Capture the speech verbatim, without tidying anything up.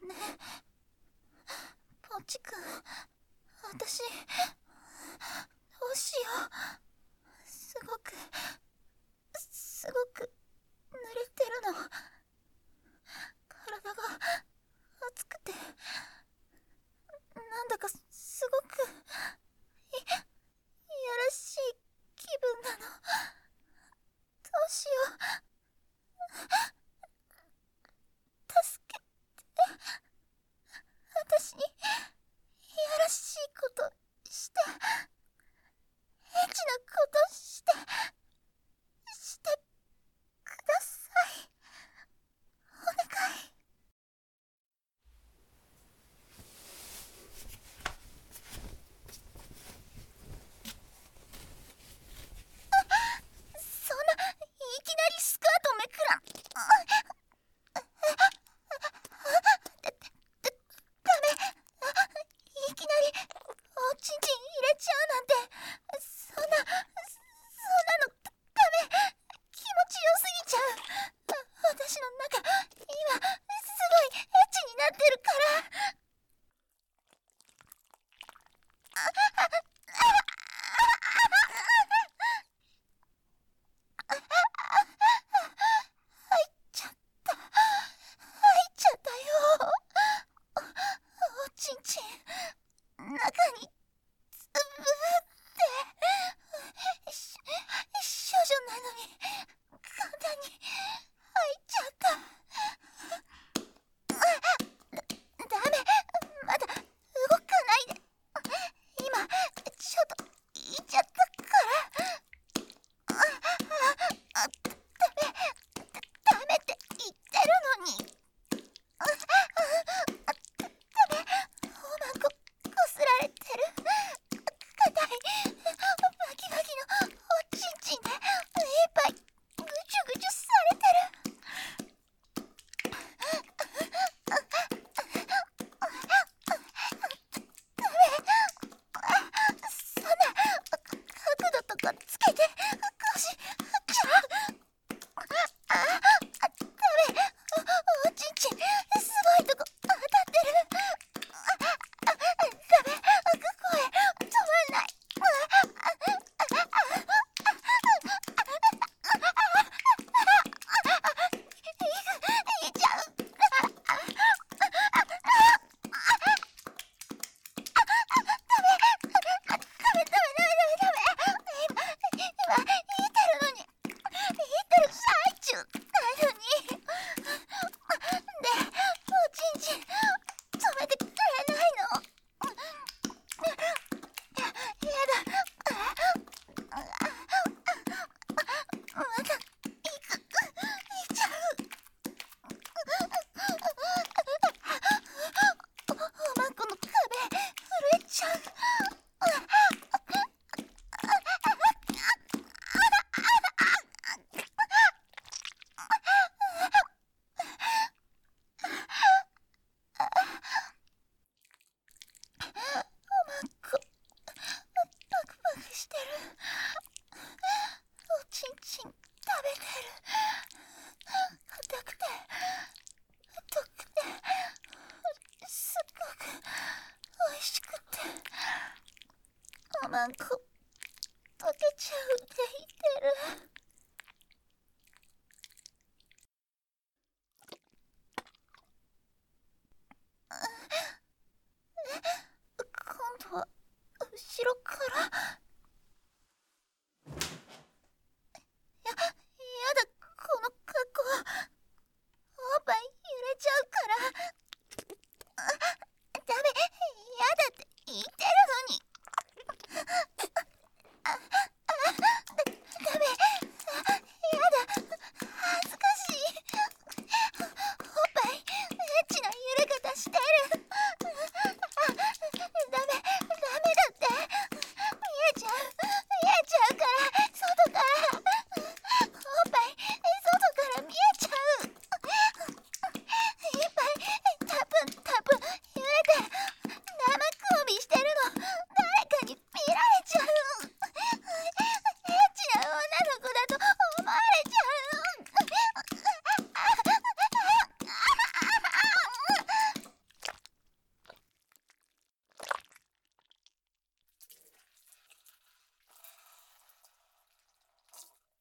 ねえ、ポチ君、私、どうしよう。すごく、すごく濡れてるの。体が熱くて、なんだかすごく、い、いやらしい気分なの。どうしよう。助けて。私にいやらしいことしてエッチなことしてしてください。お願い。そんないきなりスカートめくらん。ダメ。いきなりおちんちん入れちゃうなんて、そんなそんなのダメ。気持ちよすぎちゃう。私の中今すごいエッチになってるから。入っちゃった。入っちゃったよ。お、おちんちん中につぶってし少女なのに簡単に入っちゃった。ダメ、まだ動かないで。今ちょっと言っちゃったから。あ、ダメ、ダメって言ってるのに。あ、ダメ、おまんここすられてる。硬いバキバキのおちんちんでいっぱいぐちゅぐちゅされてる。そんな角度とかつけて腰振っちゃう。あ、ダメ、お、おちんちんすごいとこ当たってる。ダメ、声止まんない。いいちゃう。ダメ、ダメ、ダメ、ダメ、ダメ、ダメ。今、今、言ってるのに、言ってる最中なのに。で、おちんちん止めてくれないの。や、やだ。まだ、いく、いちゃう。お、おまんこの壁、震えちゃう。おまんこ、パクパクしてる。おちんちん食べてる。硬くて、太くて、すっごくおいしくて、おまんこ溶けちゃうって言ってる。今度は後ろから。